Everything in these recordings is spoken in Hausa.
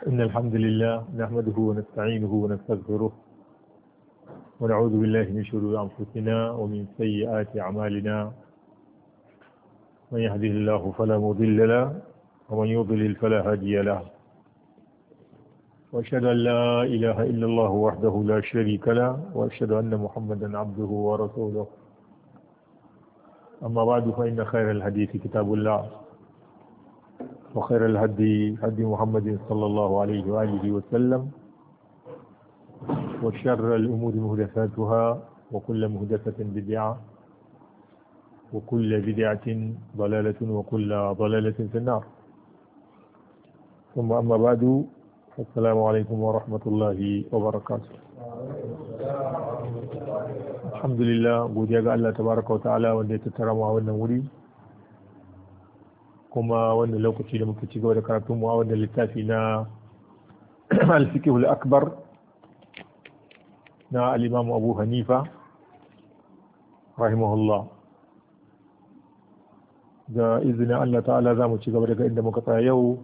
إن الحمد لله نحمده ونستعينه ونستغفره ونعوذ بالله من شرور أنفسنا ومن سيئات أعمالنا. من يهده الله فلا مضل له ومن يضلل فلا هادي له. وأشهد أن لا إله إلا الله وحده لا شريك له وأشهد أن محمدا عبده ورسوله. أما بعد فإن خير الحديث كتاب الله وخير الهدي هدي محمد صلى الله عليه وآله وسلم وشر الأمور محدثاتها وكل محدثة بدعة وكل بدعة ضلالة وكل ضلالة في النار. ثم أما بعد السلام عليكم ورحمة الله وبركاته. الحمد لله godiya ga Allah tabaraka wa ta'ala wanda ya tattara mu a wannan wuri kuma wannan lokaci da muke cigaba da karatun mu a wannan littafi na al-fiqh al-akbar na al-imam Abu Hanifa rahimahullah. Da izinin Allah ta'ala za mu ci gaba daga inda muka tsaya yau.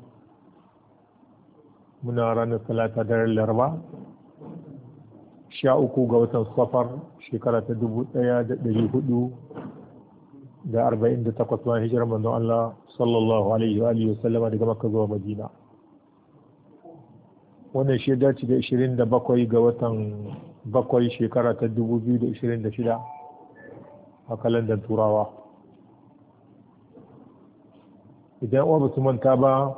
Muna ranar talata daren laraba 13 ga watan safar shekara ta 1448 bayan hijirar manzon Allah sallallahu alaihi wa alihi wasallama daga Makka zuwa Madina. Wannan shi dace da 27 ga watan 7 shekara ta 2026 a kalandar Turawa. Idan uwa ba su manta ba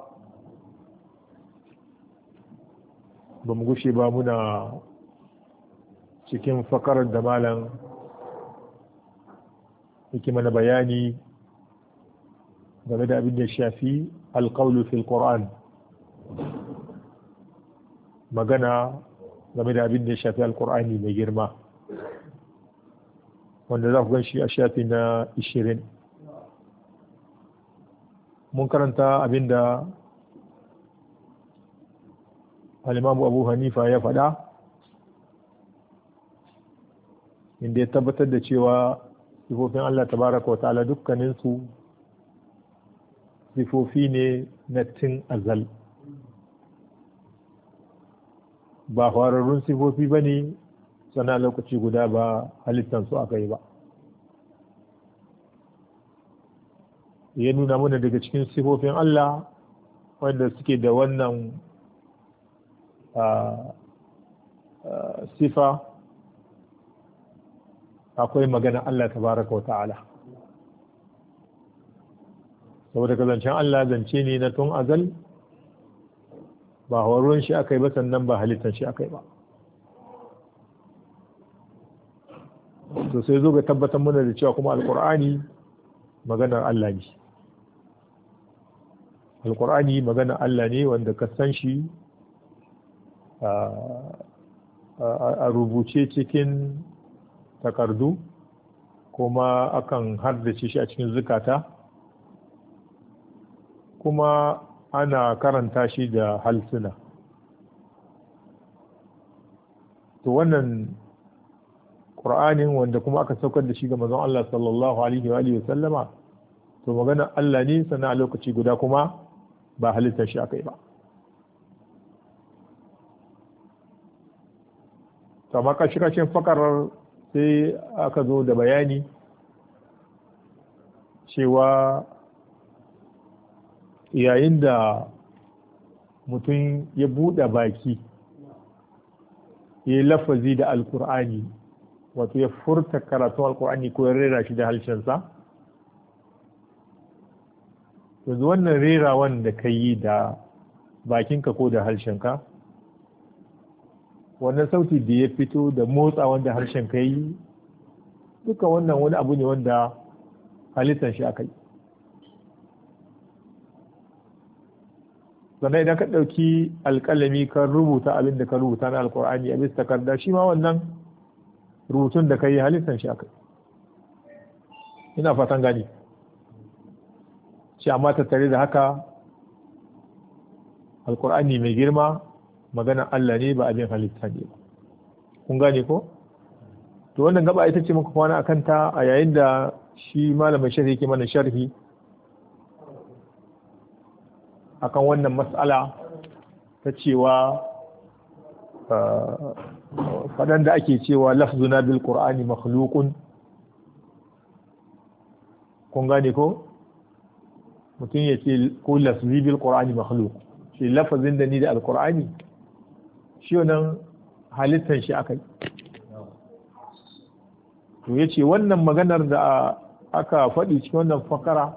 mu gushe ba muna cikin fakarar da malam yake mana bayani game da abin da shafi alƙaulu fil Qur'an, magana game da abin da shafi alƙur'ani mai girma, wanda za ku gan shi a shafi na 20. mun karanta abin da al-Imam Abu Hanifa ya faɗa, inda ya tabbatar da cewa sifofin Allah tabaraka wa ta'ala dukkaninsu sifofi ne na tun azal, ba fararrun sifofi ba ne sana lokaci guda ba halittansu aka yi ba. Ya nuna mana daga cikin sifofin Allah wanda suke da wannan sifa akwai magana Allah tabaraka wa ta'ala, saboda kazancen Allah zance ne na tun azal, ba horon shi aka yi ba sannan ba halittar shi aka yi ba. to sai zo ga tabbatar mana da cewa kuma alkur'ani maganar Allah ne. Alkur'ani maganar Allah ne wanda ka san shi a rubuce cikin takardu, kuma akan haddace shi a cikin zukata, kuma ana karanta shi da halsuna. To wannan Qur'anin wanda kuma aka saukar da shi ga manzon Allah sallallahu alaihi wa alihi wasallama, to magana Allah ne sannan a lokaci guda kuma ba halittar shi akai ba. To amma kashin fakarar sai aka zo da bayani cewa yayin da mutum ya buɗe baki ya yi lafazi da alkur'ani, wato ya furta karatun alkur'ani ko ya rera shi da harshensa, yanzu wannan rerawan da ka yi da bakinka ko da harshenka, wannan sauti da ya fito da motsa wanda harshen ka yi, duka wannan wani abu ne wanda halittar shi aka yi. sannan idan ka ɗauki alƙalami ka rubuta abin da ka rubuta na alƙur'ani a bisa takarda, shi ma wannan rubutun da ka yi halittar shi aka yi. ina fatan gani shi, amma tattare da haka alƙur'ani mai girma maganar Allah ne ba abin halitta ne ba. kun gane ko? to wannan gaba ita ce muka kwana akan ta a yayin da shi malamin sharhi yake mana sharhi akan wannan mas'ala ta cewa faɗan da ake cewa lafzuna bil qur'ani makhluqun, kun gane ko mutum ya ce ko lafzi bil qur'ani makhluq, shi lafazin da ni da alqur'ani shi wannan halittar shi akai. to yace wannan maganar da aka faɗi cikin wannan fakara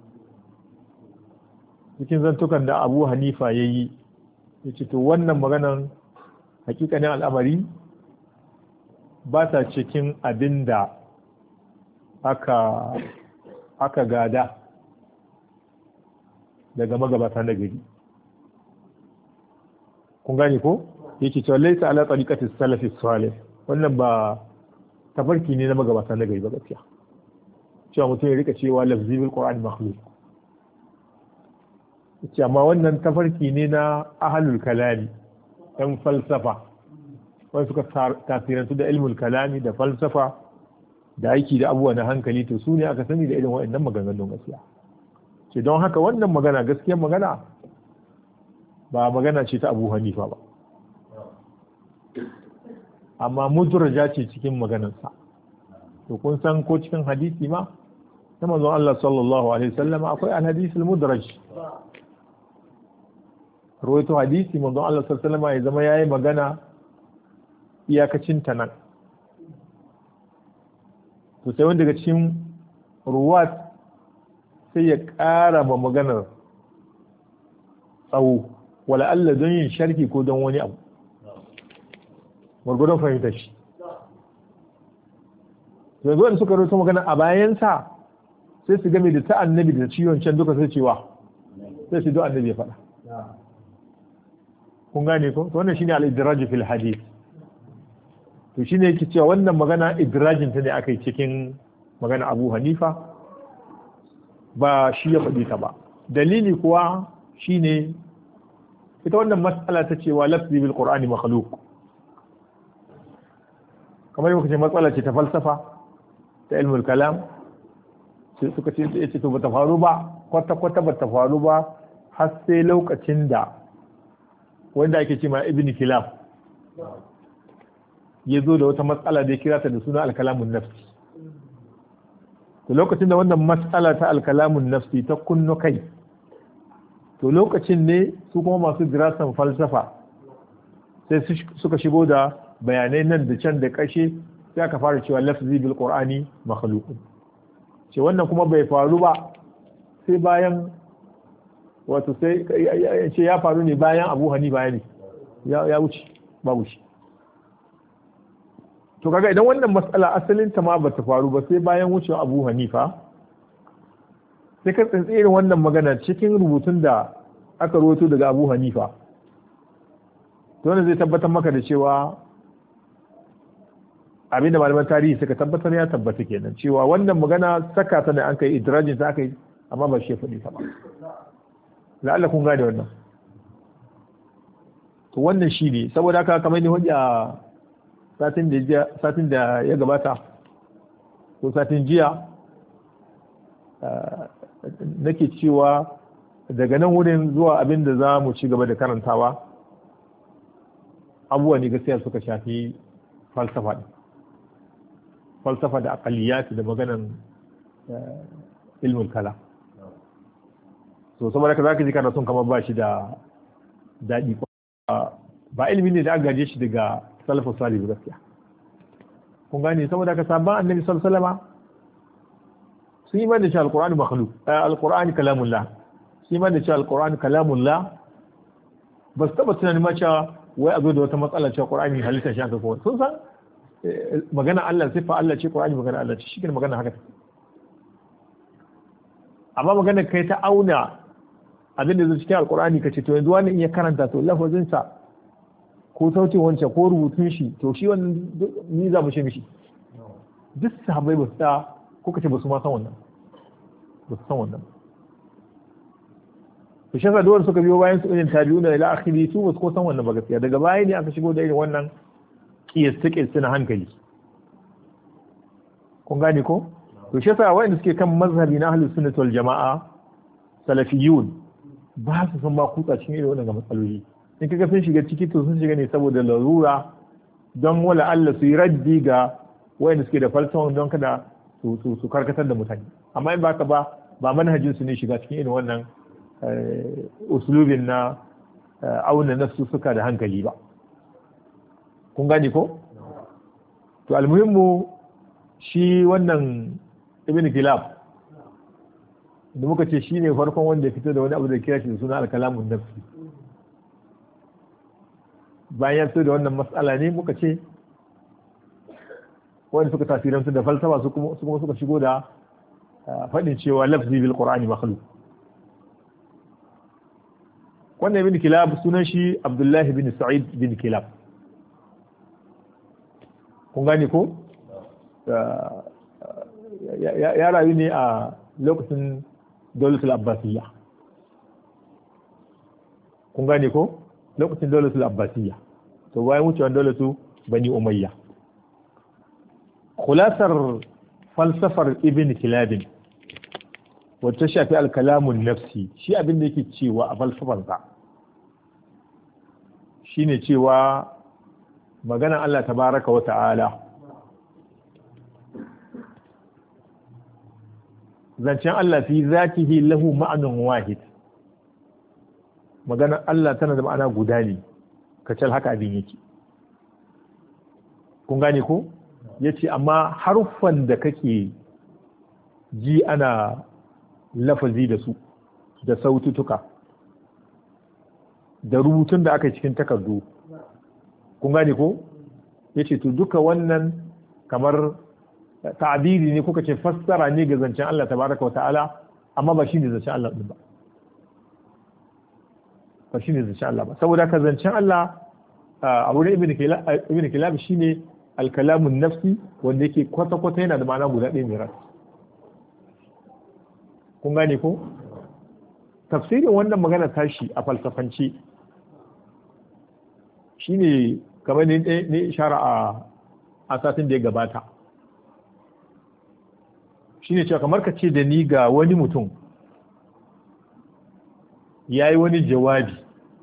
cikin zantukan da Abu Hanifa yayi, yace to wannan maganar hakikanin al'amari ba ta cikin abin da aka gada daga magabata na gari. Kun gane ko? Yake cewa laisa ala tariqati salafi salih, wannan ba tafarki ne na magabata na gari ba gaskiya. Cewa mutum ya rika cewa lafzi bil Qur'an makhluq. Yace amma wannan tafarki ne na ahlul kalami, ɗan falsafa, wani suka tasirantu da ilmul kalami da falsafa da aiki da abubuwa na hankali, to su ne aka sani da irin waɗannan maganganun gaskiya. Ce don haka wannan magana gaskiyar magana ba magana ce ta Abu Hanifa ba, amma mudraja ce cikin maganarsa. To kun san ko cikin hadisi ma na manzon Allah sallallahu alaihi wasallam akwai al-hadith al-mudraj. Rawaito hadisi manzon Allah sallallahu alaihi wasallam ya zama yayi magana iyakacin ta nan. To sai wanda daga cikin ruwat sai ya ƙara ma maganar tsawo, wala Allah don yin sharhi ko don wani abu gwargwadon fahimtar shi. yanzu wanda suka rubuta magana a bayansa sai su game da ta annabi da ciwon can duka sai cewa sai su do annabi ya faɗa. kun gane ko? to wannan shine al-idraj fil hadith. to shine yake cewa wannan magana idrajin ta ne aka yi cikin magana Abu Hanifa, ba shi ya faɗi ta ba. Dalili kuwa shine ita wannan matsala ta cewa lafzi bil Qur'ani makhluq, kamar yadda kace matsala ce ta falsafa ta ilmul kalam, sai suka ce to bata faru ba, kwata bata faru ba har sai lokacin da wanda ake cewa Ibn Kilab ya zo da wata matsala da ya kira ta da suna al-kalamun nafsi. to lokacin da wannan matsala ta al-kalamun nafsi ta kunno kai, to lokacin ne su kuma masu dirasan falsafa sai suka shigo da bayanai nan da can da kashe, sai aka fara cewa lafzi bil Qur'ani makhluqun. ce wannan kuma bai faru ba sai bayan, wato sai ce ya faru ne bayan Abu Hanifa ne ya wuce babu shi. to kaga idan wannan matsala asalin ta ma bata faru ba sai bayan wucewa Abu Hanifa, sai ka tsintsi irin wannan magana cikin rubutun da aka rawaito daga Abu Hanifa, to wannan zai tabbatar maka da cewa abinda malaman tarihi suka tabbatar ya tabbata kenan, cewa wannan magana saka ta da an kai idrajin ta aka yi, amma ba shi ya faɗi ta ba. la'alla kun gane wannan. to wannan shi ne saboda haka kamar ni hujja satin da ya gabata ko satin jiya nake cewa daga nan wurin zuwa abin da za mu ci gaba da karantawa abubuwa ne gaskiya suka shafi falsafa da aqaliyat da maganan ilmul kala. so saboda haka zaka ji kana son kamar ba shi da daɗi, ba ilimi ne da aka gaje shi daga salafus salih gaskiya. kun gane saboda haka sabon annabi sallallahu alaihi wasallam sun yi mana cewa alqur'ani makhluq, alqur'ani kalamullah, sun yi mana cewa alqur'ani kalamullah, ba su taba tunanin ma cewa wai a zo da wata matsala cewa qur'ani halittar shi aka kowa. sun san magana Allah sifa Allah ce, qur'ani magana Allah ce, shi magana haka. amma magana kai ta auna abin da zai cikin alqur'ani kace to yanzu wani in ya karanta to lafazin sa ko sautin wancan ko rubutun shi, to shi wannan ni za mu ce mishi. duk sahabbai ba su ta ko kace ba su ma san wannan, ba su san wannan. to shi yasa dole suka biyo bayan su irin tabi'una ila akhiri, su ba su ko san wannan ba gaskiya. daga baya ne aka shigo da irin wannan kiyasta na hankali. kun gane ko? to shi yasa wa'anda suke kan mazhabi na ahlus sunnah wal jama'a salafiyun ba su san ma kutsa cikin irin wannan matsaloli. in kaga sun shiga ciki to sun shiga ne saboda larura don wala Allah su yi raddi ga wayanda suke da falsafa don kada su karkatar da mutane, amma in baka ba manhajin su ne shiga cikin irin wannan usulubin na auna nafsu suka da hankali ba. Kun gane ko? To almuhimmu shi wannan ibn kilab da muka ce shi ne farkon wanda ya fito da wani abu da kira shi da suna alkalamun nafsi. Bayan ya fito da wannan matsala ne muka ce wanda suka tasirantu da falsafa su kuma suka shigo da faɗin cewa lafzi bil qur'ani makhluq. Wannan ibn kilab sunan shi Abdullah bin Sa'id bin Kilab. Kun gane ko? Ya rayu ne a lokacin Dawlatul Abbasiyya. Kun gane ko? Lokacin Dawlatul Abbasiyya. To bayan wucewar Dawlatu Bani Umayya. Khulasar falsafar Ibn Kilab wacce shafi al-kalamun nafsi, shi abin da yake cewa a falsafarsa shine cewa magana Allah tabaraka wa ta'ala zancen Allah fi zatihi lahu ma'anun wahid, magana Allah tana da ma'ana guda ne kacal haka abin yake. Kun gane ko? Yace amma haruffan da kake ji ana lafazi da su da sautuka da rubutun da aka yi cikin takardu, kun gane ko? Yace to duka wannan kamar ta'abiri ne kuka ce fassara ne ga zancen Allah tabaraka wa ta'ala, amma ba shine zancen Allah din ba shine zancen Allah ba. Saboda ka zancen Allah a wurin ibn kilab shine al-kalamun nafsi, wanda yake kwata-kwata yana da ma'ana guda ɗaya mai ras. Kun gane ko? Tafsirin wannan magana tashi a falsafance shine kamar ne ishara a satin da ya gabata, shine cewa kamar ka ce da ni ga wani mutum ya yi wani jawabi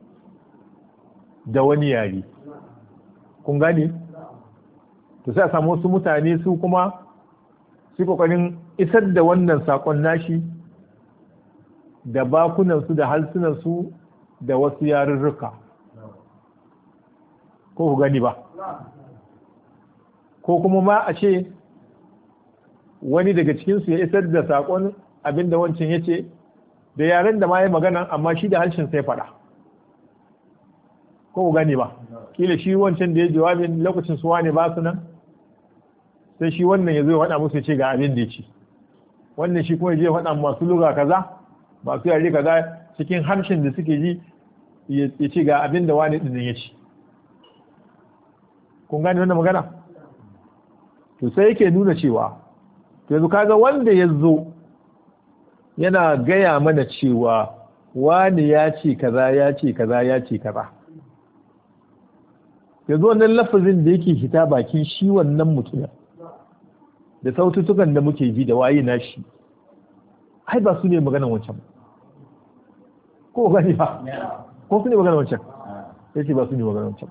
da wani yare. Kun gane? To sai a samu wasu mutane su kuma su kokarin isar da wannan sakon nashi da bakunansu da halsunansu da wasu yarurruka, ko ku gani ba? Ko kuma ma a ce wani daga cikinsu ya isar da sakon abinda wancan ya ce da yaren da ma ya magana, amma shi da harshen sai faɗa, ko ku gani ba? Kila shi wancan da ya jawabin lokacin suwa ne ba su nan, sai shi wannan ya zo ya faɗa musu ya ce ga abin da ya ce, wannan shi kuma ya je ya faɗa masu lura kaza masu yare kaza cikin harshen da suke ji ya ce ga abin da wani ɗin ya ce. Kun gane wannan magana? To sai yake nuna cewa yanzu kaga wanda ya zo yana gaya mana cewa wani ya ce kaza ya ce kaza ya ce kaza, yanzu wannan lafazin da yake hita bakin shi wannan mutumin da sautukan da muke ji da waye nashi, ai ba su ne maganar wancan ko gani ba, ko su ne maganar wancan, sai ce ba su ne maganar wancan.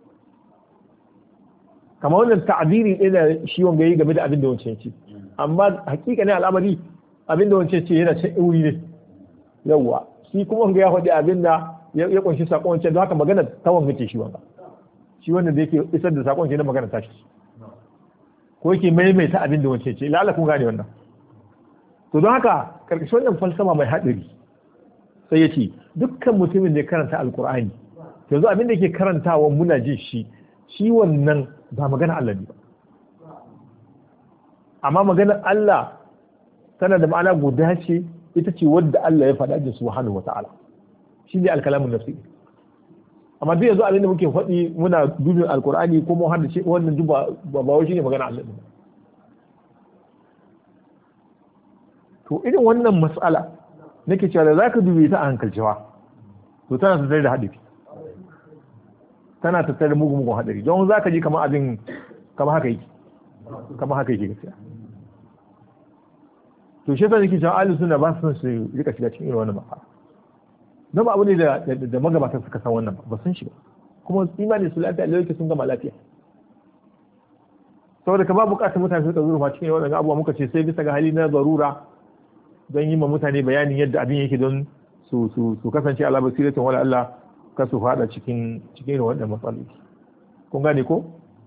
Kamar wannan ta'abiri ɗaya da shi wanga yi game da abin da wancan ce, amma hakika ne al'amari abin da wancan ce yana can wuri ne, yawwa shi kuma wanga ya faɗi abin da ya kunshi sakon wancan, don haka magana ta wanga ce shi wanga, shi wannan da yake isar da sakon ke na magana ta shi, ko yake maimaita abin da wancan ce. La'alla kun gane wannan. To don haka karkashin wannan falsafa mai haɗari sai ya ce dukkan mutumin da ya karanta alkur'ani yanzu abin da ke karantawa muna jin shi wannan ba magana Allah ne ba, amma maganar Allah tana da ma'ana guda ce, ita ce wadda Allah ya faɗa da subhanahu wata'ala, shi ne alkalamun nafsi. Amma duk yanzu abin da muke faɗi muna dubin alkur'ani ko mu haddace wannan duk ba wai shi ne magana Allah ne. To irin wannan mas'ala nake cewa da zaka dube ta a hankalcewa, to tana tattare da hadari, tana tattare da mugun hadari, don zaka ji kamar abin kamar haka yake gaskiya. To shi yasa nake cewa ahlus sunna ba su rika shiga cikin irin wannan mas'ala. na ba abu ne da magabatan suka san wannan ba sun shi ba kuma imani su lafiya da yake sun gama lafiya saboda ka ba bukatar mutane su zurfa cikin waɗannan abubuwa muka ce sai bisa ga hali na zarura don yi ma mutane bayanin yadda abin yake don su kasance ala basiratin wala Allah ka su fada cikin waɗannan matsaloli kun gane ko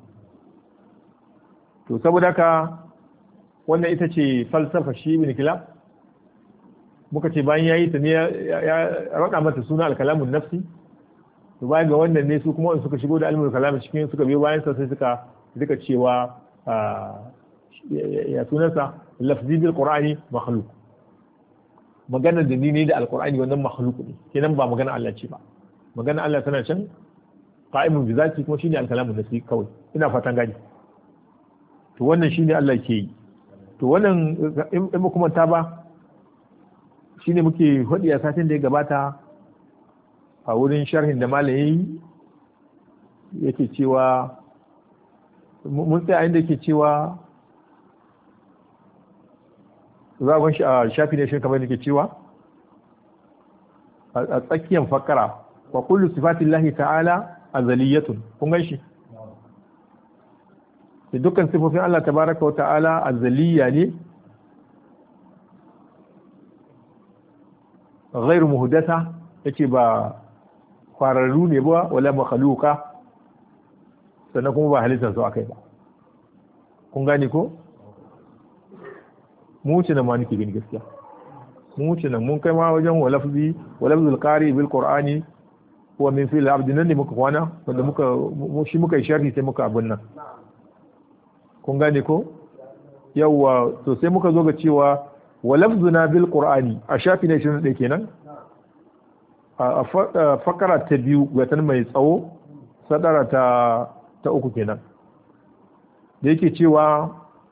to saboda ka wannan ita ce falsafa shi ibn kilab muka ce bayan yayi ta ne ya rada mata suna al-kalamun nafsi to bayan ga wannan ne su kuma in suka shigo da ilmul kalam cikin suka biyo bayan sa sai suka rika cewa ya sunansa lafzi bil qur'ani makhluq magana da ni ne da alqur'ani wannan makhluq ne kenan ba magana Allah ce ba magana Allah tana can qa'imun bi zati kuma shine al-kalamun nafsi kawai ina fatan gani to wannan shine Allah ke yi to wannan in kuma ta ba shine muke hadi a satin da ya gabata a wurin sharhin da malayi yake cewa mun tsaya inda yake cewa zagon shi a shafi ne shi kamar yake cewa a tsakiyar fakara wa kullu sifatillahi ta'ala azaliyatun kun gan shi da dukkan sifofin Allah tabaraka wa ta'ala azaliya ne ghairu muhdatha yace ba fararru ne ba wala makhluqa sannan kuma ba halittar su akai ba kun gane ko mu wuce nan ma nake gani gaskiya mu wuce nan mun kai ma wajen walafzul qari bil qur'ani huwa min fil abdi nan ne muka kwana wanda shi muka yi sharhi sai muka abun nan kun gane ko yawa to sai muka zo ga cewa walafzuna bil qur'ani a shafi ne 21 kenan a fakara ta biyu watan mai tsawo sadara ta uku kenan da yake cewa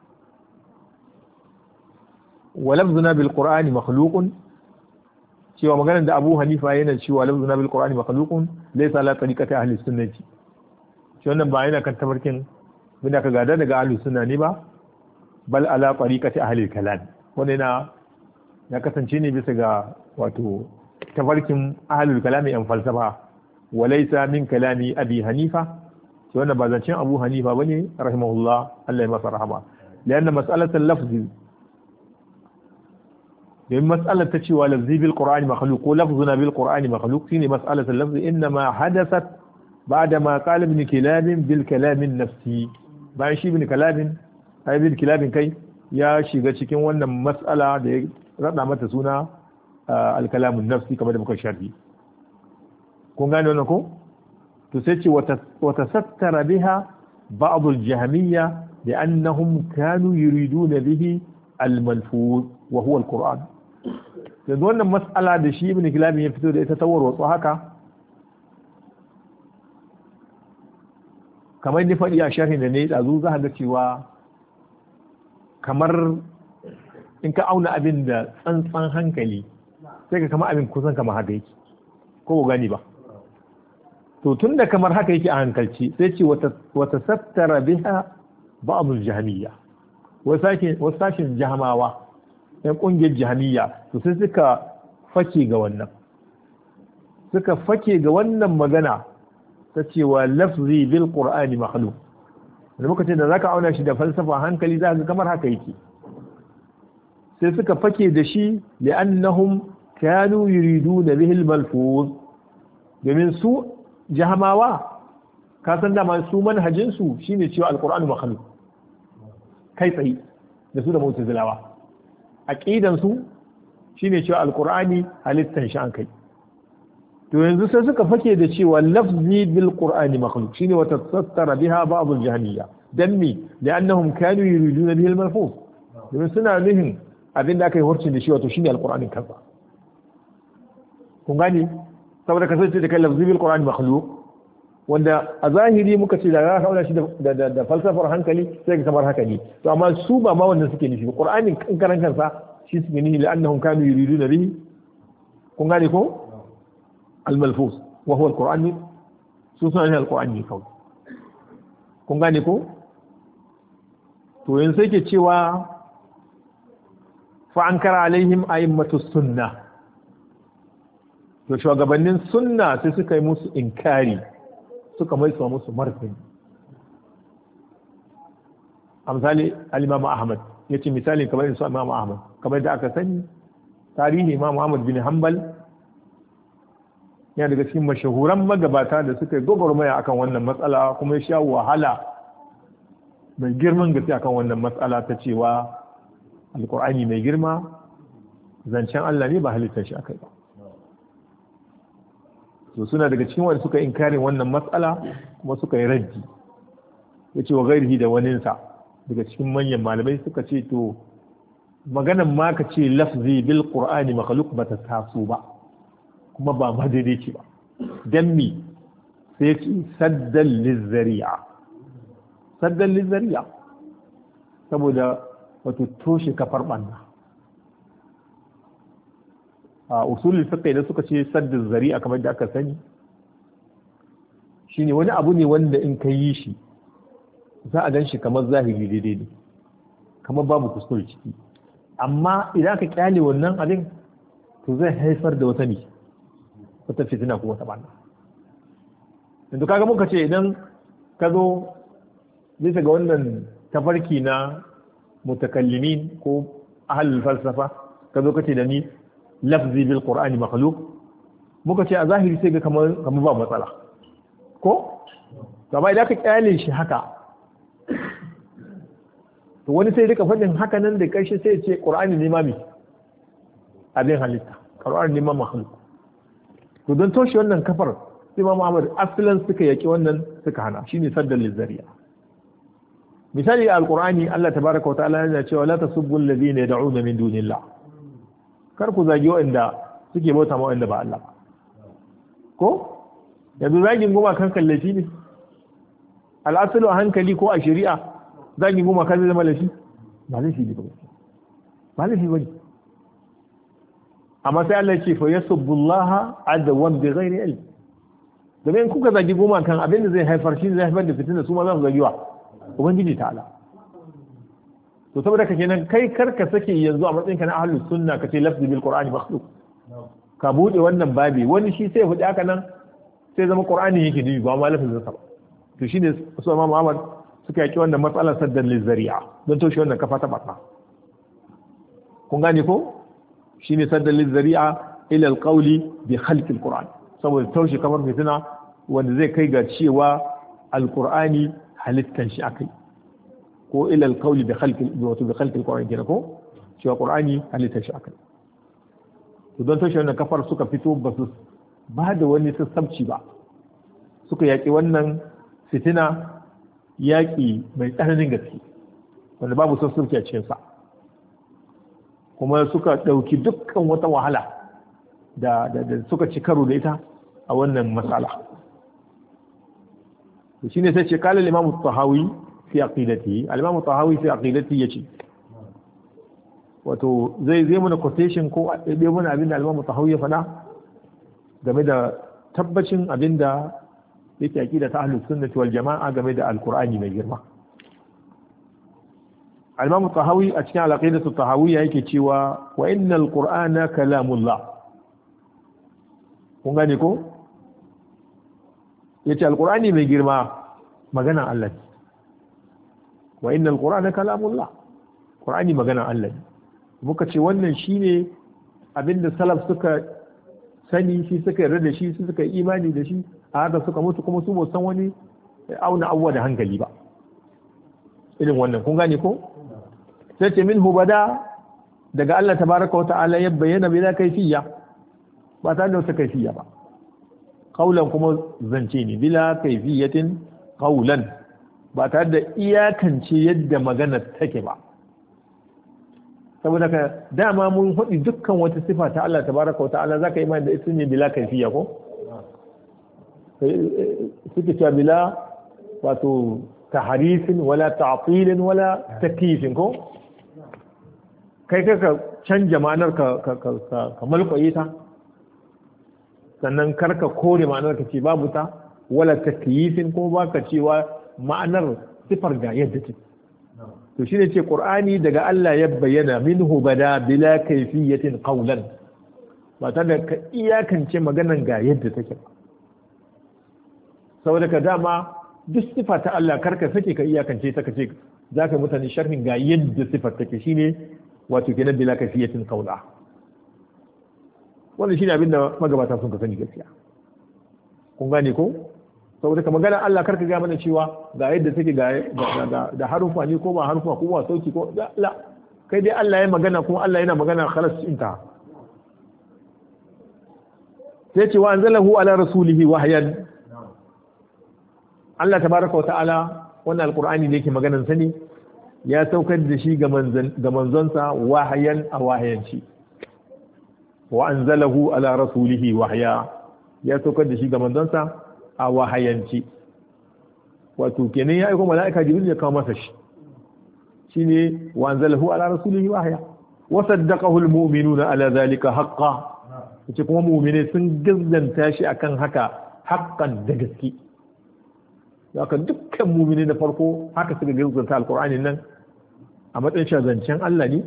walafzuna bil qur'ani makhluqun cewa maganar da Abu Hanifa yana cewa walafzuna bil qur'ani makhluqun laysa ala tariqati ahli sunnati shi wannan ba yana kan tabarkin bina ka gada daga ahli sunna ne ba bal ala tariqati ahli kalam wannan ya kasance ne bisa ga wato tabarkin ahli kalami an falsafa walaysa min kalami Abi Hanifa shi wannan ba zancen Abu Hanifa bane rahimahullah Allah ya masa rahama lianna mas'alatul lafzi domin mas'alar ta cewa lafzi bil qur'ani makhluq ko lafzuna bil qur'ani makhluq shine mas'alatul lafzi inma hadathat ba'da ma qala ibn kilab bil kalam nafsi bayan shi ibn kilab kai ya shiga cikin wannan mas'ala da ya rada mata suna al kalam nafsi kamar da muka sharhi kun gane wannan ko to sai ce wata sattara biha ba'd al jahmiyya لأنهم كانوا يريدون به الملفوظ وهو القرآن yanzu wannan mas'ala da shi ibn kilab ya fito da ita ta warwatsu haka kamar ni faɗi a sharhin da ne ɗazu za ga cewa kamar in ka auna abin da tsantsan hankali sai ka kama abin kusan kama haka yake ko gani ba to tun da kamar haka yake a hankalci sai ce wata sattara biha ba'dul jahmiyya wasu sashin jahmawa yan kungiyar jahmiyya to sai suka fake ga wannan magana ta cewa lafzi bil qur'ani makhluq da muka ce da zaka auna shi da falsafa hankali za ka kamar haka yake sai suka fake da shi li'annahum kanu yuriduna bihi al-malfuz domin su jahmawa ka san dama su manhajin su shine cewa al-qur'anu makhluq kai tsaye da su da mu'tazilawa aqidan su shine cewa al-qur'ani halittan shi an kai to yanzu sai suka fake da cewa lafzi bil qur'ani makhluq shine wata tasattara biha ba'd al-jahmiyya dammi li'annahum kanu yuriduna bihi al-malfuz domin suna nuhin abin da aka yi hurcin da shi wato shine al-qur'anin kansa kun gani saboda kasance da kai lafzi bil qur'ani makhluq wanda a zahiri muka ce da za ka auna shi da falsafar hankali sai ka kamar haka ne to amma su ba ma wannan suke nufi qur'anin in karan kansa shi suke nufi li'annahum kanu yuriduna bihi kun gane ko الملفوظ وهو القرآن سنة القرآن كون kun gane ko to yanzu sai ke cewa fa ankara alaihim a'immatu sunna to shugabannin sunna sai suka yi musu inkari, suka mai musu martani. A misali al-Imam Ahmad yace misali kamar su Imam Ahmad, kamar da aka sani tarihi Imam Ahmad bin Hanbal yana daga cikin mashahuran magabata da suka yi gwagwarmaya akan wannan matsala, kuma ya sha wahala mai girman gaske akan wannan matsala ta cewa alkur'ani mai girma zancen Allah ne ba halittar shi akai ba. to suna daga cikin wanda suka inkarin wannan matsala kuma suka yi raddi, yace wa gairihi da waninsa daga cikin manyan malamai suka ce to maganan ma ka ce lafzi bil qur'ani makhluq ba ta taso ba, kuma ba ma daidai ce ba. Dan mi sai ce saddan lizzari'a, saddan lizzari'a saboda wato toshe kafar banna. A usulul fiqh da suka ce saddan zari'a kamar da aka sani shine wani abu ne wanda in ka yi shi za a gan shi kamar zahiri daidai ne, kamar babu kuskure ciki, amma idan ka kyale wannan abin to zai haifar da wata ne, wata fitina ko wata banna. yanzu kaga muka ce idan ka zo bisa ga wannan tafarki na mutakallimin ko ahlul falsafa ka zo kace da ni lafzi bil qur'ani makhluq, muka ce a zahiri sai ga kamar ba matsala ko, amma idan ka kyale shi haka to wani sai rika faɗin haka nan da ƙarshe sai ce qur'ani ne mami abin halitta, qur'ani ne ma makhluq. to don toshe wannan kafar sai Imam Ahmad asalan suka yaki wannan suka hana, shine saddan lizzariya. misali alqur'ani Allah tabaaraka wa ta'ala yana cewa la tasubbu alladhina yad'una min dunillah, kar ku zagi wanda suke bauta ma wanda ba Allah ba. ko yanzu zagin goma kan kallafi ne al'asalu a hankali ko a shari'a, zagin goma kan zama lafi ba lafi ne ba lafi ba ne. amma sai Allah ce fa yasubbullaha adawan bi ghairi ilm, domin kuka zagi goma kan abin da zai haifar shi zai haifar da fitina, su ma za su zagi wa ubangiji ta'ala. to saboda kake nan kai karka sake yanzu a matsayin ka na ahlus sunna kace lafzi bil qur'ani makhluq, ka bude wannan babi wani shi sai fudi haka nan sai zama qur'ani yake dubi ba ma lafzin sa ba. to shine su Imam Muhammad suka yaki wannan matsalar saddan lizari'a don toshe wannan kafa ta batna. kun gane ko shine saddan lizari'a ila alqawli bi khalq alquran, saboda toshe kamar fitina wanda zai kai ga cewa alqur'ani halittan shi akai, ko ila alqawli bi khalq alquran kenan ko cewa qur'ani halittan shi akai. to don toshe wannan kafar suka fito ba su ba da wani sassabci ba, suka yaki wannan fitina yaƙi mai tsananin gaske wanda babu sassauci a cikinsa, kuma suka ɗauki dukkan wata wahala da suka ci karo da ita a wannan matsala. shi ne sai ce kala limamu tahawi fi aqidati, al-imamu tahawi fi aqidati yace wato zai mana quotation ko ɗaya mana abin da al-imamu tahawi ya faɗa game da tabbacin abin da yake aqida ta ahlus sunnati wal jama'a game da alqur'ani mai girma. al-imam tahawi a cikin al-aqidatu tahawiyya yake cewa wa innal qur'ana kalamullah. kun gane ko yace alqur'ani mai girma magana Allah ne. wa innal qur'ana kalamullah, qur'ani magana Allah ne. muka ce wannan shine abinda salaf suka sani, shi suka yarda da shi, suka yi imani da shi, a haka suka mutu kuma su ba san wani auna abuwa da hankali ba irin wannan. kun gane ko sai ce min hubada daga Allah tabaraka wa ta'ala ya bayyana bila kaifiyya, ba tare da wata kaifiyya ba. qaulan kuma zance ne, bila kaifiyatin qaulan, ba tare da iyakance yadda magana take ba. saboda ka dama mun faɗi dukkan wata sifa ta Allah tabaraka wa ta'ala zaka yi imani da ita ne bila kaifiyya ko suke cewa bila wato tahrifin wala ta'tilin wala takyifin ko kai ka canja ma'anar ka malƙwaye ta, sannan karka kore ma'anar ka ce babu ta, wala takyifin ko baka cewa ma'anar sifar ga yadda ce. to shine ce qur'ani daga Allah ya bayyana minhu bada bila kayfiyatin qawlan, ba ta da ka iyakance maganan ga yadda take ba. Saboda ka dama duk sifa ta Allah karka sake ka iyakance ta kace za ka mutane sharhin ga yadda sifar take shine wato kenan bila kafiyatin qawla. Wannan shine abin da magabata sun ka sani gaskiya. Kun gane ko? Saboda ka magana Allah karka ga mana cewa ga yadda take da harufa ne ko ba harufa ko ba sauki ko la, kai dai Allah ya magana kuma Allah yana magana khalas inta. Sai ce wa anzalahu ala rasulihi wahyan. Allah tabaraka wa ta'ala wannan alqur'ani da yake maganar sa ne ya saukar da shi ga manzonsa wahayan a wahayanci. Wa anzalahu ala rasulihi wahya, ya saukar da shi ga manzonsa a wahayanci. Wato kenan ya aika mala'ika Jibril ya kawo masa shi, shine wa anzalahu ala rasulihi wahya wa saddaqahu almu'minuna ala dhalika haqqan. Yace kuma mu'mine sun gazzanta shi akan haka haqqan da gaske. Haka dukkan mu'mini na farko haka suka gazzanta alqur'anin nan a matsayin zancen Allah ne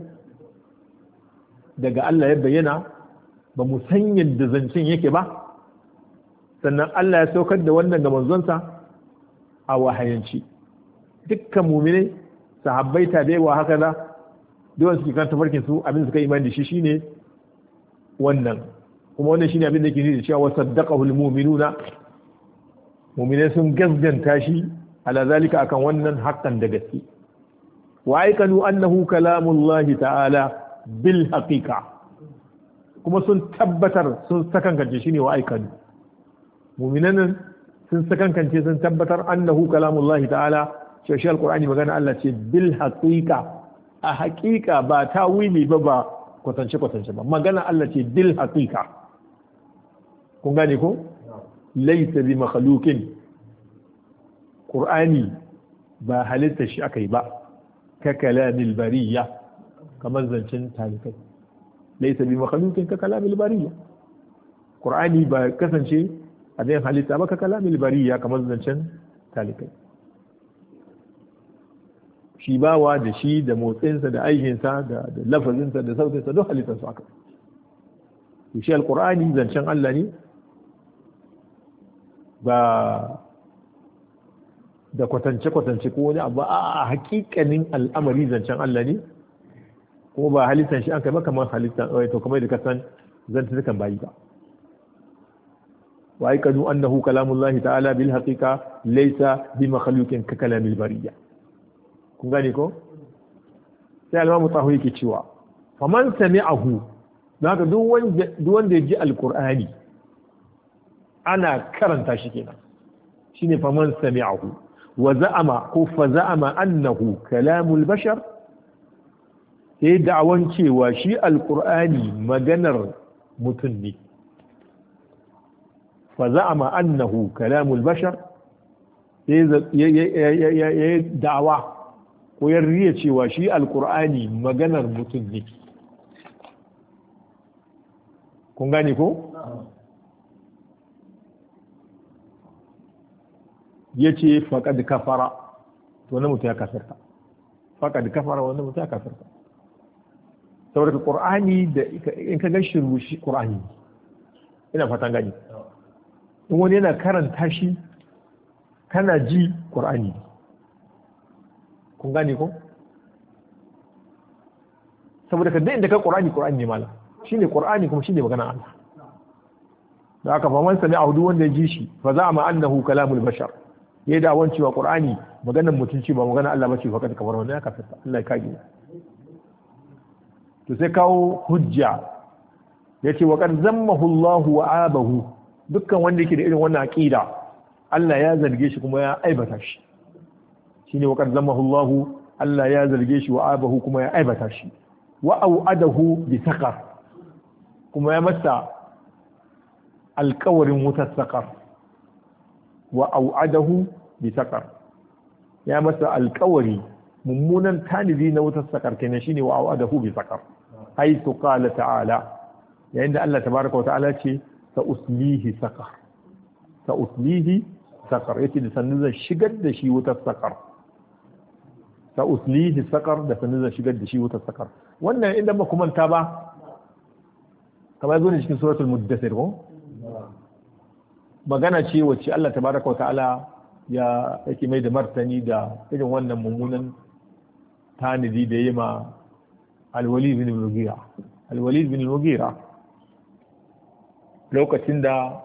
daga Allah ya bayyana, ba mu san yadda zancen yake ba, sannan Allah ya saukar da wannan ga manzonsa a wahayanci. Dukkan mu'mini sahabbai tabi'ai wa haka da dole su kan tafarkin su abin suka imani da shi shine wannan, kuma wannan shine abin da yake nuni da cewa saddaqahu almu'minuna, mu'minai sun gaskanta shi ala zalika akan wannan haqqan da gaske. Wa aikanu annahu kalamullahi ta'ala bil haqiqa, kuma sun tabbatar sun sakankance shine wa aikanu. Mu'minan sun sakankance sun tabbatar annahu kalamullahi ta'ala, cewa shi alqur'ani magana Allah ce bil haqiqa, a haqiqa ba tawili ba kwatance ba, magana Allah ce bil haqiqa. Kun gane ko? Laysa bi makhluqin, qur'ani ba halitta shi akai ba, ka kalamil bariya, kamar zancen talikai. Laysa bi makhluqin ka kalamil bariya, qur'ani ba kasance abin halitta ba ka kalamil bariya, kamar zancen talikai. Shi bawa da shi da motsinsa da aikinsa da lafazinsa da sautinsa duk halittarsu aka. Shi alqur'ani zancen Allah ne, ba da kwatance-kwatance ko wani abu, a hakikanin al'amari zancen Allah ne, kuma ba halittar shi an kai ba kamar halittar to kamar da kasan zantukan bayi ba. Wa aikadu annahu kalamullahi ta'ala bil haqiqa laysa bi makhluqin ka kalamil bariyya. Kun gane ko? Sai al-Imam Tahawi yake cewa faman sami'ahu, zaka duk wanda ya ji alqur'ani ana karanta shi kenan, shine faman sami'ahu wa za'ama ko fa za'ama annahu kalamul bashar, sai da'awan cewa shi alqur'ani maganar mutum ne. Fa za'ama annahu kalamul bashar, sai ya da'awa ko ya riya cewa shi alqur'ani maganar mutum ne. Kun gane ko? Ya ce faƙad kafara, to wani mutum ya kafirta. Faƙad kafara, wani mutum ya kafirta. Saboda ka ƙur'ani da in ka gashi rubushi ƙur'ani, ina fatan gani. In wani yana karanta shi kana ji ƙur'ani. Kun gane ko? Saboda ka da ka ƙur'ani ne mala. Shi ne ƙur'ani kuma shi ne magana Allah. Da aka faman sami a hudu wanda ya ji shi, fa za a ma'annahu kalamul bashar. Ya yi dawon cewa ƙur'ani maganar mutunci ba magana Allah ba ce faƙad kamar wani ya kafirta, Allah ya kage. To sai kawo hujja, ya ce wa qad zammahu Allah wa abahu, dukkan wanda yake da irin wannan aqida Allah ya zarge shi kuma ya aibata shi. Shine wa qad zammahu Allah, Allah ya zarge shi wa abahu kuma ya aibata shi. Wa au'adahu bi saqar, kuma ya masa alƙawarin wutar saqar. Wa au'adahu bi saqar, ya masa alƙawari mummunan tanidi na wutar saqar kenan, shine wa au'adahu bi saqar. Haythu qala ta'ala, yayin da Allah tabaraka wa ta'ala ce sa uslihi saqar, sa uslihi saqar, yace da sanin zan shigar da shi wutar saqar. Sa uslihi saqar, da sanin zan shigar da shi wutar saqar. Wannan inda ba kuma ta ba kamar zo ne cikin suratul muddathir ko magana ce wacce Allah tabaraka wa ta'ala ya yake mai da martani da irin wannan mummunan tanadi da yi ma al-Walid bin al-Mughira al-Walid bin al-Mughira lokacin da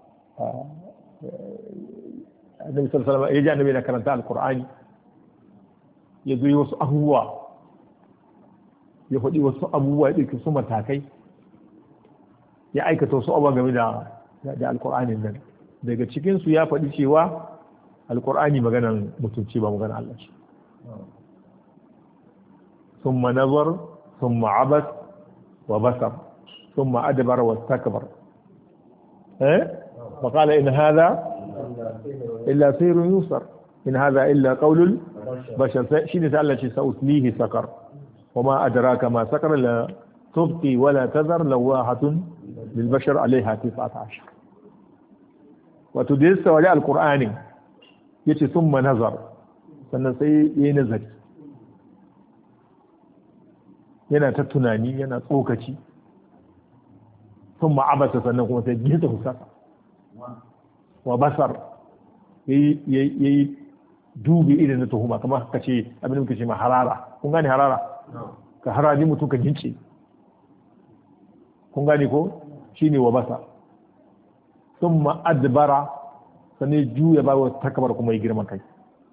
Annabi sallallahu alaihi wasallam ya ji Annabi na karanta al-Qur'ani ya zo wasu abubuwa ya faɗi wasu abubuwa ya ɗauki su matakai ya aikata wasu abubuwa game da al-Qur'anin nan daga cikinsu ya faɗi cewa al-Qur'ani maganan mutunci ba maganan Allah ce ثم نظر ثم عبس وبصر ثم أدبر واستكبر فقال إن هذا إلا سير يوسر إن هذا إلا قول البشر شيء سألت سأسليه سقر وما أدراك ما سقر لا تبقي ولا تذر لواحة للبشر عليها 19 وتدرس وجاء القرآن يتي ثم نظر سنسي ينزل yana ta tunani yana tsokaci sun ma'abata sannan kuma sai gita husasa wa basar ya yi dubi irin na tuhuma kamar ka ce abin da muka ce ma harara kun gane harara ka harari mutum ka gince kun gane ko shi ne wa basa sun ma'adbara sannan juya ba wa takabar kuma yi girman kai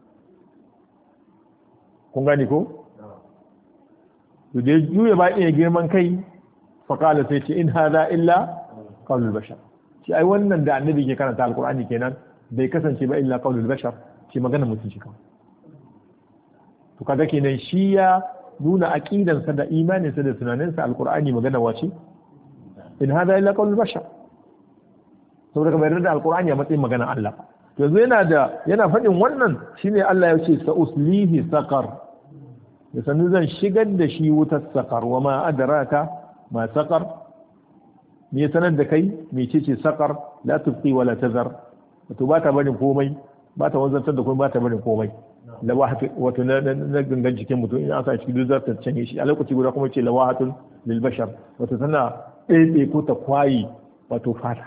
kun gane ko to da juya ba iya girman kai faƙala sai ce in hada illa qaulul bashar shi ai wannan da annabi ke karanta alqur'ani kenan bai kasance ba illa qaulul bashar shi magana mutum shi kawai to kaga kenan shi ya nuna aqidan sa da imanin sa da tunanin sa alqur'ani magana wace in hada illa qaulul bashar saboda kamar da alqur'ani a matsayin magana Allah to yanzu yana faɗin wannan shine Allah ya ce sa uslihi saqar da sannu zan shigar da shi wutar sakar wa ma adraka ma sakar me sanar da kai me ce sakar la tubqi wala tazar wato ba ta barin komai ba ta wanzantar da komai ba ta barin komai wato na gangan jikin mutum in aka cikin duk ta canye shi a lokaci guda kuma ce lawahatun lil bashar wato tana ɗaiɗe ko ta kwayi wato fata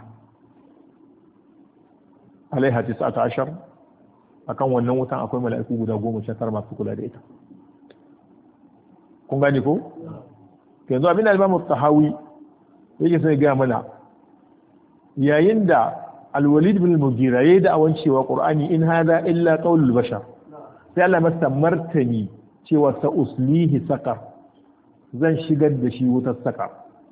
alaiha 19 akan wannan wutan akwai mala'iku guda 19 masu kula da ita kun gane ko yanzu abin da Imam Tahawi yake sai ga mana yayin da Al-Walid bin Mughira yayi da awan cewa Qur'ani in hada illa qaulul bashar sai Allah masa martani cewa sa uslihi saqar zan shigar da shi wutar saqar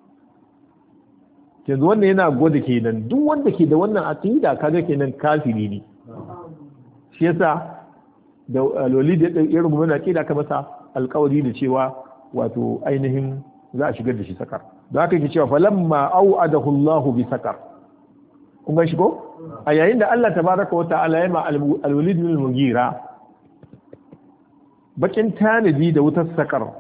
yanzu wannan yana gwada kenan duk wanda ke da wannan aqida kaga kenan kafiri ne shi yasa da Al-Walid ya rubuta aqida ka masa alƙawari da cewa wato ainihin za a shigar da shi sakar da haka yake cewa falamma au'adahu Allah bi sakar kun ga shi ko a yayin da Allah tabaraka wa ta'ala ya ma al-Walid bin Mughira bakin tanadi da wutar sakar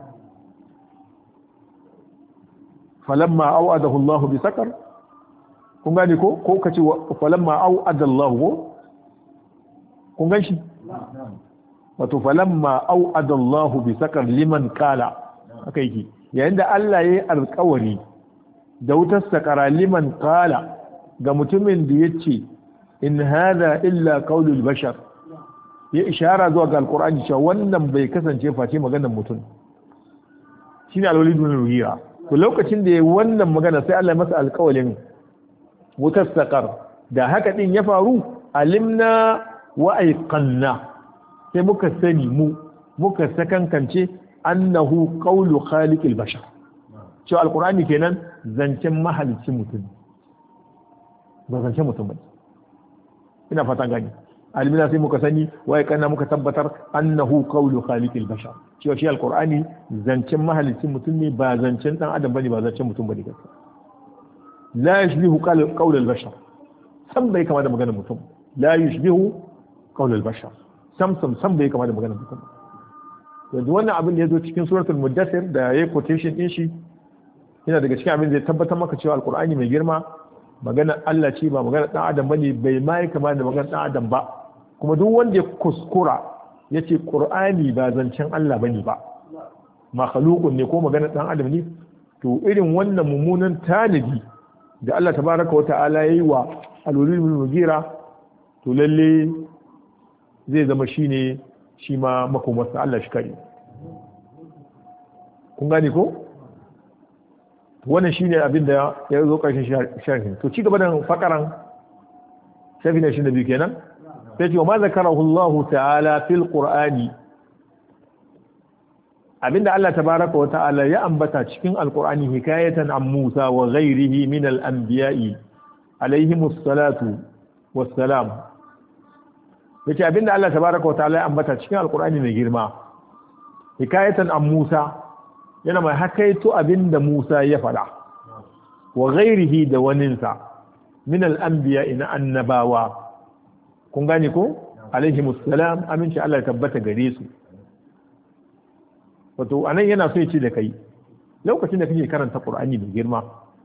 falamma au'adahu Allah bi sakar kun gane ko kace falamma au'ada Allah ko kun ga shi wato falamma au'ada Allah bi sakar liman qala haka yake yayin da Allah ya yi alƙawari da wutar sakara liman qala ga mutumin da yace in hada illa qaulul bashar ya ishara zuwa ga alqur'ani cewa wannan bai kasance face maganar mutum shine al-Walid bin Mughira to lokacin da yayi wannan magana sai Allah ya masa alƙawarin wutar sakar da haka din ya faru alimna wa aiqanna sai muka sani muka sakankance annahu qawlu khaliqil bashar cewa alqur'ani kenan zancen mahalicin mutum ba zancen mutum ba ina fatan gani alimina sai muka sani wai kana muka tabbatar annahu qawlu khaliqil bashar cewa shi alqur'ani zancen mahalicin mutum ne ba zancen dan adam bane ba zancen mutum bane gaskiya la yashbihu qawlul bashar san bai kama da maganar mutum la yashbihu qawlul bashar sam bai kama da maganar mutum yanzu wannan abin da ya zo cikin suratul muddathir da yayi quotation din shi yana daga cikin abin da ya tabbatar maka cewa alqur'ani mai girma magana Allah ce ba magana dan adam bane bai mai kama da magana dan adam ba kuma duk wanda ya kuskura yace qur'ani ba zancen Allah bane ba makhluqun ne ko magana dan adam ne to irin wannan mummunan tanadi da Allah tabaraka wa ta'ala yayi wa al-Walid bin Mughira to lalle zai zama shine shi ma makomarsa. Allah shi kare. Kun gane ko wannan shine abin da ya zo karshen sharhin. To ci gaba da fakaran shafi na 22 kenan sai ce wa ma zakarahu Allah ta'ala fil Qur'ani, abinda Allah tabaraka wa ta'ala ya ambata cikin alqur'ani hikayatan an Musa wa ghairihi min al-anbiya'i alaihimus salatu wassalam. Yace abinda Allah tabaraka wa ta'ala ya ambata cikin alqur'ani mai girma hikayatan an Musa, yana mai hakaito abinda Musa ya faɗa, wa ghairihi da waninsa min al-anbiya'i na annabawa. Kun gane ko alaihimus salam, aminci Allah ya tabbata gare su. Wato anan yana so ya ce da kai lokacin da kake karanta Qur'ani mai girma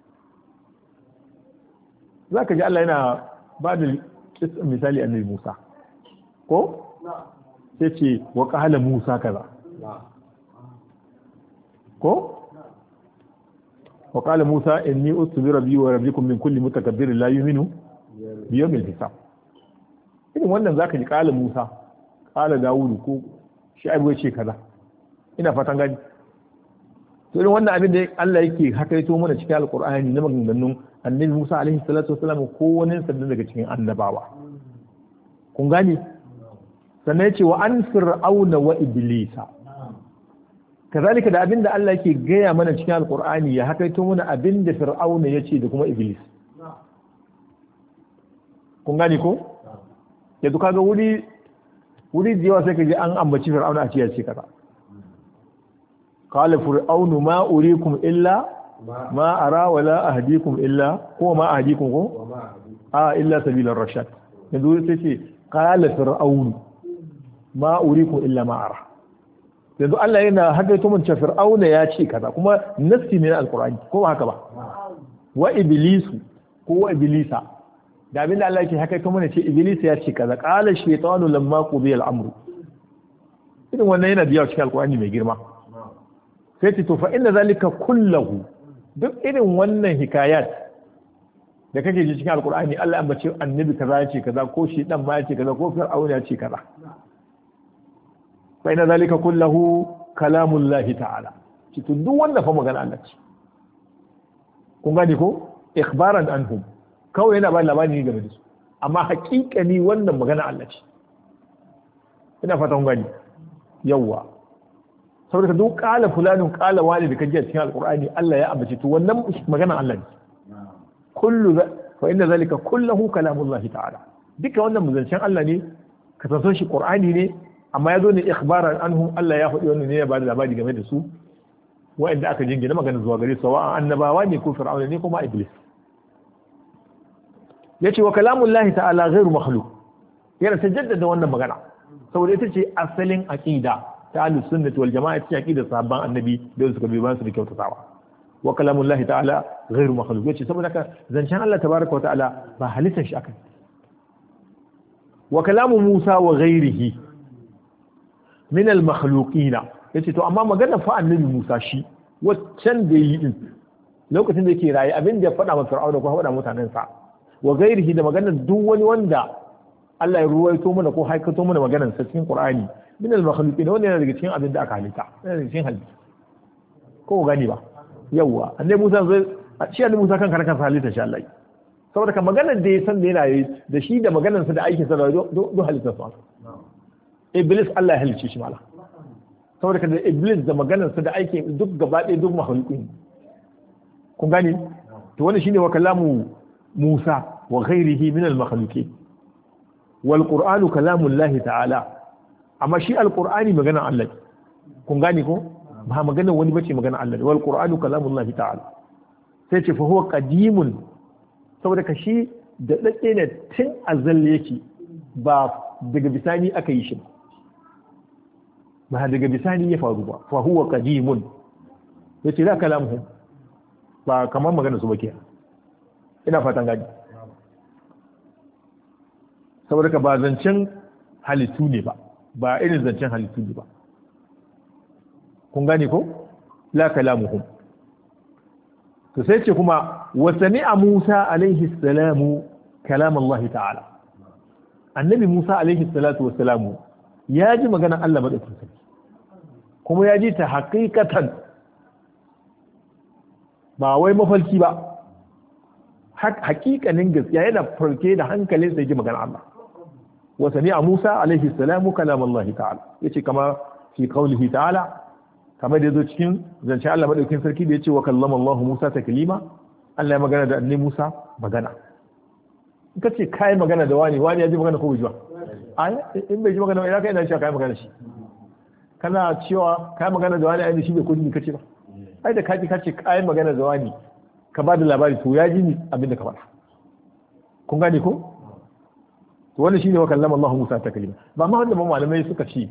zaka ji Allah yana ba da misali annabi Musa ko sai ce wa qala Musa kaza ko wa qala Musa inni ustu bi rabbi wa rabbikum min kulli mutakabbirin la yu'minu bi yawmil hisab. Irin wannan zaka ji qala Musa qala Dawud ko shi ai ce kaza. Ina fatan gani. To irin wannan abin da Allah yake hakaito mana cikin Alƙur'ani na maganganun Annabi Musa alaihi salatu wasallam ko wani sannan daga cikin annabawa. Kun gani? Sannan yace wa an fir'auna wa iblisa. Kazalika da abin da Allah yake gaya mana cikin Alƙur'ani ya hakaito mana abin da fir'auna yace da kuma iblis. Kun gani ko? Yanzu kaga wuri da yawa sai ka ji an ambaci fir'auna a cikin kaza. قال فرعون ما أريكم إلا ما أرى ولا أهديكم إلا هو ما أهديكم هو إلا سبيل الرشاد. يقول سيتي قال فرعون ما أريكم إلا ما أرى. يقول الله هنا حقيقة من فرعون ياتي كذا كما نفسي من القرآن كما هكذا وإبليس هو إبليس da abin da Allah yake haka kuma ne ce Iblis ya ce kaza qala shaytanu lamma qudiya al-amru. Idan wannan yana biya cikin alqur'ani mai girma. Sai ce to fa inna zalika kullahu, duk irin wannan hikayat da kake ji cikin alqur'ani Allah an bace annabi kaza ya ce kaza ko shi dan ma ya ce kaza ko fir'aun ya ce kaza. Fa inna zalika kullahu kalamullahi ta'ala. Ci to duk wanda fa magana Allah ce. Kun gane ko ikhbaran anhum, kawai yana ba labari game da su, amma hakikani wannan magana Allah ce. Ina fata kun gani yawwa, saboda ka duk kala fulanin kala wani da kaji a cikin alqur'ani Allah ya ambace to wannan magana Allah ne. Kullu fa inna zalika kulluhu kalamullahi ta'ala. Duka wannan muzancin Allah ne, ka taso shi qur'ani ne, amma ya zo ne ikhbaran anhum, Allah ya faɗi wannan ne ya ba da labari game da su wa'anda aka jingina magana zuwa gare su, wa annabawa ne ko fir'auna ne ko ma iblis. Yace wa kalamullahi ta'ala ghairu makhluq, yana ta jaddada wannan magana saboda ita ce asalin aqida ta ahlus sunnah wal jama'a, ce aqida sahabban annabi da suka bi bayan su da kyautatawa. Wa kalamullahi ta'ala ghairu makhluq, yace saboda haka zancen Allah tabaaraka wa ta'ala ba halittar shi akai. Wa kalamu Musa wa ghairihi min al makhluqina, yace to amma magana fa annabi Musa shi waccan da yi din lokacin da yake raye abin da ya faɗa wa Fir'auna ko faɗa mutanen sa, wa gairihi da maganar duk wani wanda Allah ya ruwaito mana ko haikato mana maganar sa cikin Qur'ani min al-makhluqin, wanda yana daga cikin abin da aka halitta, yana daga cikin halitta ko gani ba yawa. Annabi Musa shi annabi Musa kan karkan halitta shi Allah, saboda kan maganar da ya san da yana yi da shi da maganar sa da aikin sa do halitta sa. Iblis Allah ya halicce shi mala, saboda kan Iblis da maganar sa da aikin duk gaba ɗaya duk makhluqin. Kun gani to wannan shine wa kalamu Musa wa ghairihi min al-makhluqin. Wal Qur'anu kalamullahi ta'ala, amma shi al-Qur'ani magana Allah. Kun gane ko ba magana wani bace magana Allah. Wal Qur'anu kalamullahi ta'ala, sai ce fa huwa qadimun, saboda ka shi da dade ne tun azal yake, ba daga bisani aka yi shi ba daga bisani ya faru ba. Fa huwa qadimun, yace la kalamuhum, ba kamar magana su ba ke. Ina fatan gani, saboda ka ba zancen halittu ne ba, ba irin zancen halittu ne ba. Kun gani ko la kalamuhum. to sai ce kuma wa sami'a Musa alaihi salamu kalam Allah ta'ala annabi Musa alaihi salatu wassalamu ya ji maganar Allah madaukakin sarki kuma ya ji ta haqiqatan ba wai mafalki ba haƙiƙanin gaskiya yana farke da hankalin sai ji maganar Allah wa sami'a Musa alaihi salamu kalam Allah ta'ala yace kama fi qawlihi ta'ala kamar da yazo cikin zance Allah madaukakin sarki da yace wa kallama Allah Musa taklima Allah ya magana da annabi Musa magana in ka ce kai magana da wani ya ji magana ko bai ji ba ai in bai ji magana ba kai ina cewa kai magana shi kana cewa kai magana da wani ai shi bai kudi kace ba ai da kaji kace kai magana da wani ka ba da labari to ya ji ni abin da ka faɗa kun gane ko to wannan shine wa kallama Allah Musa taklima ba ma wanda malamai suka ce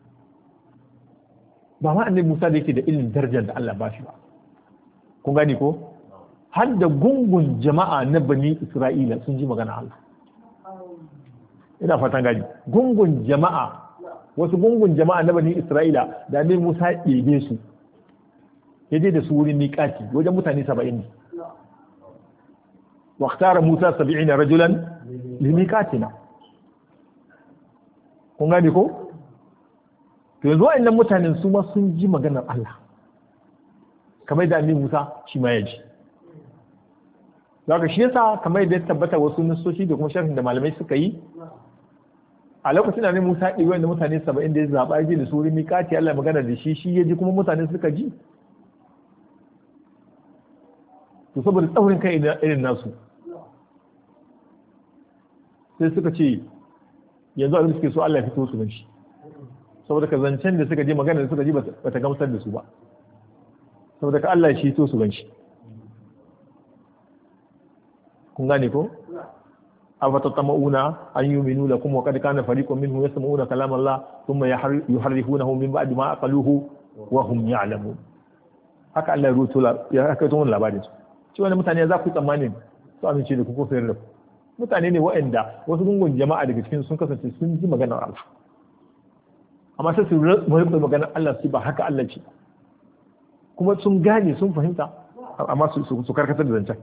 ba ma annabi Musa da yake da ilimin darajar da Allah ba shi ba kun gane ko har da gungun jama'a na bani Isra'ila sun ji magana Allah ina fatan gani gungun jama'a wasu gungun jama'a na bani Isra'ila da annabi Musa ya ɗebe su ya je da su wurin miƙati wajen mutane 70 ne wa ikhtara Musa 70 rajulan li miqatina kun gane ko to yanzu wa'annan mutanen su ma sun ji maganar Allah kamar da annabi Musa shi ma ya ji zaka shi yasa kamar da ya tabbata wasu nasoshi da kuma sharhin da malamai suka yi a lokacin da annabi Musa ɗigo wanda mutane 70 da ya zaba ji da su wurin miƙati Allah magana da shi ya ji kuma mutane suka ji to saboda tsaurin kai irin nasu sai suka ce yanzu abin suke so Allah ya fito su gan shi saboda ka zancen da suka je magana da suka ji ba ta gamsar da su ba saboda ka Allah shi to su gan shi kun gane ko afatatma'una an yu'minu lakum wa qad kana fariqun minhum yasma'una kalam Allah thumma yuharrifunahu min ba'di ma aqaluhu wa hum ya'lamun haka Allah ya rubuto ya haka to wannan labarin su ci wannan mutane za ku tsammanin su amince da ku ko sayar da ku mutane ne waɗanda wasu gungun jama'a daga cikin sun kasance sun ji maganar Allah amma sai su rubuta maganar Allah su ba haka Allah ce kuma sun gane sun fahimta amma su karkatar da zancen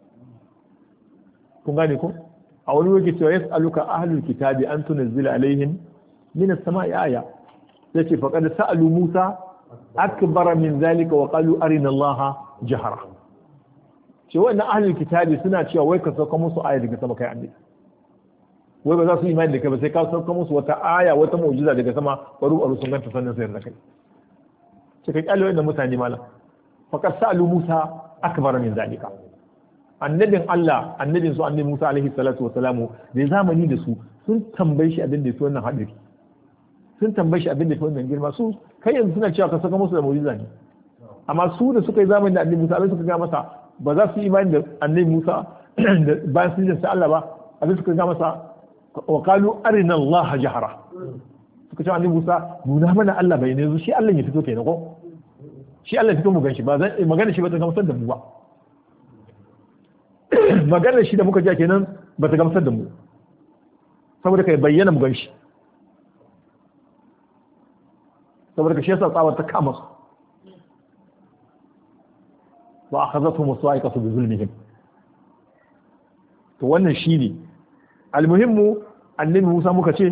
kun gane ko a wani wuri cewa yas'aluka ahlul kitabi an tunzila alaihim min as-sama'i aya yace faqad sa'alu Musa akbara min zalika wa qalu arina Allah jahara ce wannan ahlul kitabi suna cewa wai ka sauka musu aya daga sama kai annabi wai ba za su imani da kai ba sai ka sauka musu wata aya wata mu'jiza daga sama baro sun ganta sannan sai da kai ce ka kyale wannan mutane malam faqad sa'alu Musa akbara min zalika annabin Allah annabin su annabi Musa alaihi salatu wa salamu da zamani da su sun tambaye shi abin da yake wannan hadiri sun tambaye shi abin da yake wannan girma su kai yanzu suna cewa ka saka musu da mu'jiza ne amma su da suka yi zamani da annabi Musa abin suka ga masa ba za su yi imani da annabi Musa da bayan sun jinsa Allah ba abin suka ga masa wa qalu arina Allah jahara suka ce annabi Musa nuna mana Allah bai ne shi Allah ya fito kenan ko shi Allah ya fito mu ganshi ba zan magana shi ba ta gamsar da mu ba maganar shi da muka ji kenan ba ta gamsar da mu saboda kai bayyana mu ganshi saboda shi yasa tsawar ta kama su wa akhadhatuhum sa'iqatu bi zulmihim to wannan shine almuhimmu annabi Musa muka ce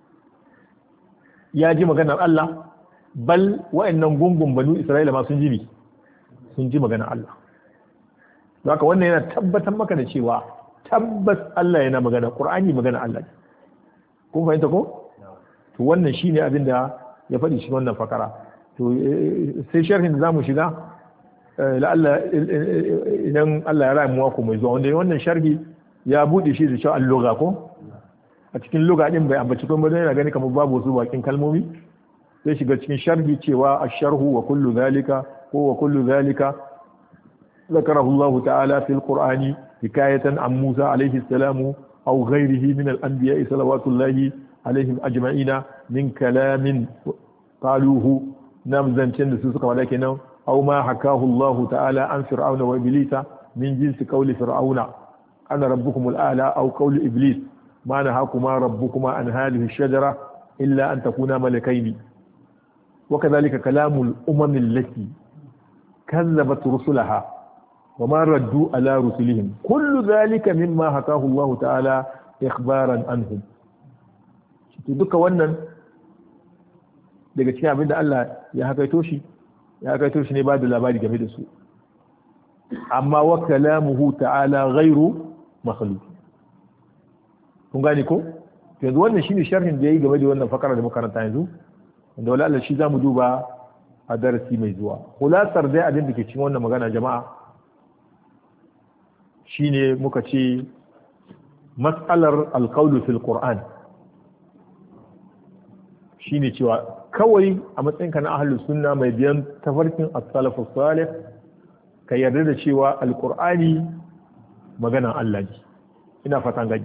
ya ji maganar Allah bal wa'annan gungun banu Isra'ila ma sun ji maganar Allah haka wannan yana tabbatar maka da cewa tabbas Allah yana magana Qur'ani magana Allah kun fahimta ko to wannan shine abin da ya faɗi shi wannan fakara to sai sharhin da zamu shiga la'alla idan Allah ya rayu mu mai zuwa wanda wannan sharhi ya bude shi da cewa al-lugha ko a cikin lugha din bai ambaci ko mai yana gani kamar babu wasu bakin kalmomi sai shiga cikin sharhi cewa ash-sharhu wa kullu zalika ko wa kullu zalika ذكره الله تعالى في القرآن حكاية عن موسى عليه السلام أو غيره من الأنبياء صلوات الله عليهم أجمعين من كلام قالوه نمزا شندسوسك ولكن أو ما حكاه الله تعالى عن فرعون وإبليس من جنس قول فرعون أنا ربكم الأعلى أو قول إبليس ما نهاكما ربكما عن هذه الشجرة إلا أن تكونا ملكين وكذلك كلام الأمم التي كذبت رسلها wa ma raddu ala rusulihim kullu zalika mimma hakahu Allah ta'ala ikhbaran anhum. Duka wannan daga cikin abin da Allah ya hakaito shi ne ba da labari game da su, amma wa kalamuhu ta'ala ghairu makhluq. kun gane ko yanzu wannan shine sharhin da yayi game da wannan fakara da makaranta yanzu, wanda wala Allah shi zamu duba a darasi mai zuwa. Khulasar dai abin da ke cikin wannan magana jama'a shine muka ce mas'alar alqawlu fil qur'an shine cewa kawai a matsayinka na ahlus sunna mai biyan tafarkin as-salafus salih ka yarda da cewa alqur'ani maganan Allah ne. Ina fatan gani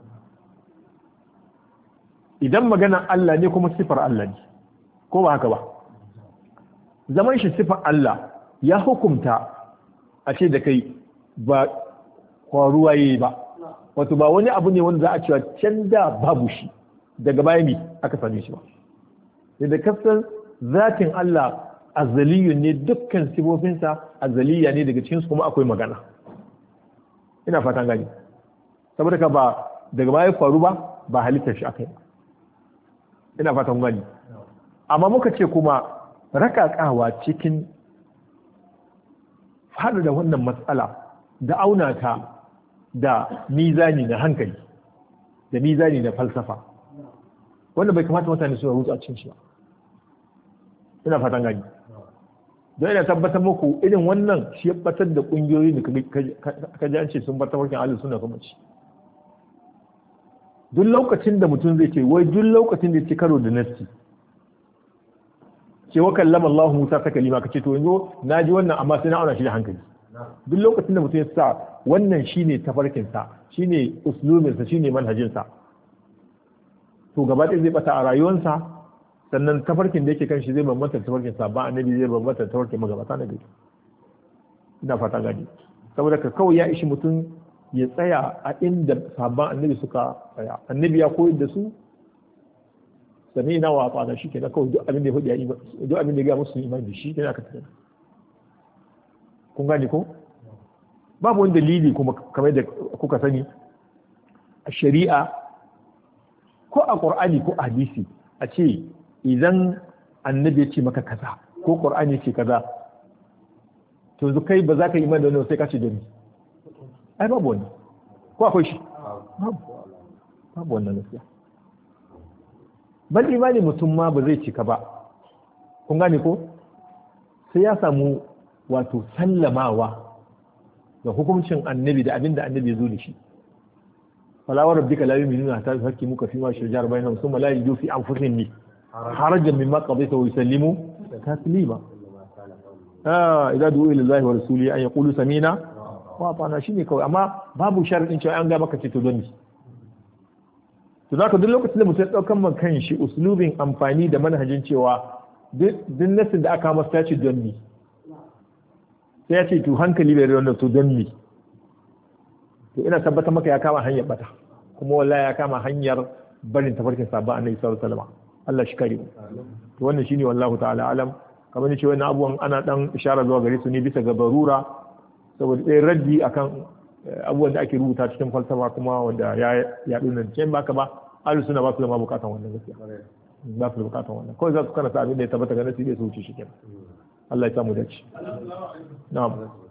idan maganan Allah ne kuma sifar Allah ne, ko ba haka ba, zaman shi sifar Allah ya hukumta a ce da kai ba kwaruwa yayi ba, wato ba wani abu ne wanda za a cewa can da babu shi daga baya ne aka same shi ba. da kasan zatin Allah azaliyun ne, dukkan sifofinsa azaliya ne, daga cikinsu kuma akwai magana. Ina fatan gani saboda ka ba daga baya faru ba halittar shi akai. Ina fatan gani amma muka ce kuma rakakawa cikin fada da wannan matsala da auna ta da mizani na hankali da mizani na falsafa, wanda bai kamata mutane su rutsu a cikin shi ba. Ina fatan gani don ina tabbatar muku irin wannan shi ya batar da kungiyoyi da ka ji an ce sun bar tafarkin ahlus sunna kuma ci. Duk lokacin da mutum zai ce wai duk lokacin da ya ci karo da nassi ce wa kallama Allah Musa ta kalima, kace to yanzu naji wannan amma sai na auna shi da hankali. Duk lokacin da mutum ya sa wannan shine tafarkin sa, shine uslubin sa, shine manhajin sa, to gaba ɗaya zai bata a rayuwarsa, sannan tafarkin da yake kan shi zai bambanta tafarkin sabon annabi, zai bambanta tafarkin magabata na gari. Ina fata gani saboda ka kawai ya ishi mutum ya tsaya a inda sabon annabi suka tsaya. Annabi ya koyar da su sami ina wa fada shi kenan, kawai duk abin da ya hudu ya yi, duk abin da ya ga musu imani da shi kenan aka tsaya. kun gane ko babu wani dalili kuma kamar da kuka sani a shari'a ko a Qur'ani ko a hadisi a ce idan annabi ya ce maka kaza ko Qur'ani ya ce kaza to yanzu kai ba za ka yi imani da wannan sai ka ce da ni. Ai babu wani, ko akwai shi? Babu wannan gaskiya. Bal imani mutum ma ba zai cika ba, kun gane ko sai ya samu wato sallamawa da hukuncin annabi da abin da annabi ya zo da shi. fala wa rabbika la yu'minuna hatta yuhaqqimuka fi ma shajara bainahum thumma la yajidu fi anfusihim harajan mimma qadayta wa yusallimu taslima. Idza du'u ila Allah wa rasulihi an yaqulu sami'na wa ata'na, shine kawai, amma babu sharadin cewa an ga maka ce to don ni. To zaka duk lokacin da mutum ya daukan man kanshi uslubin amfani da manhajin cewa duk nasin da aka masa ce don ni, sai ya ce to hankali bai da to don ni, to ina tabbatar maka ya kama hanyar bata, kuma wallahi ya kama hanyar barin tafarkin sabon annabi sallallahu alaihi wasallam. Allah shi kare mu. To wannan shine wallahu ta'ala alam. Kamar ni ce wannan abubuwan ana dan ishara zuwa gare su ne bisa ga barura, saboda ɗaya raddi akan abubuwan da ake rubuta cikin falsafa kuma wanda ya yaɗu nan ce baka ba ahlus sunna ba su da ma bukatan wannan gaskiya, ba su da bukatan wannan, kawai za su kana sa abin da ya tabbata ga nasi da su wuce shi kenan. Allah ya samu dace. Na'am.